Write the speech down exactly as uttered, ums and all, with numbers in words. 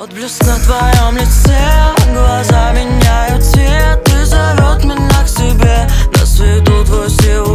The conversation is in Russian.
Отблеск на твоем лице, глаза меняют цвет. Ты зовет меня к себе, на свету твой силуэт.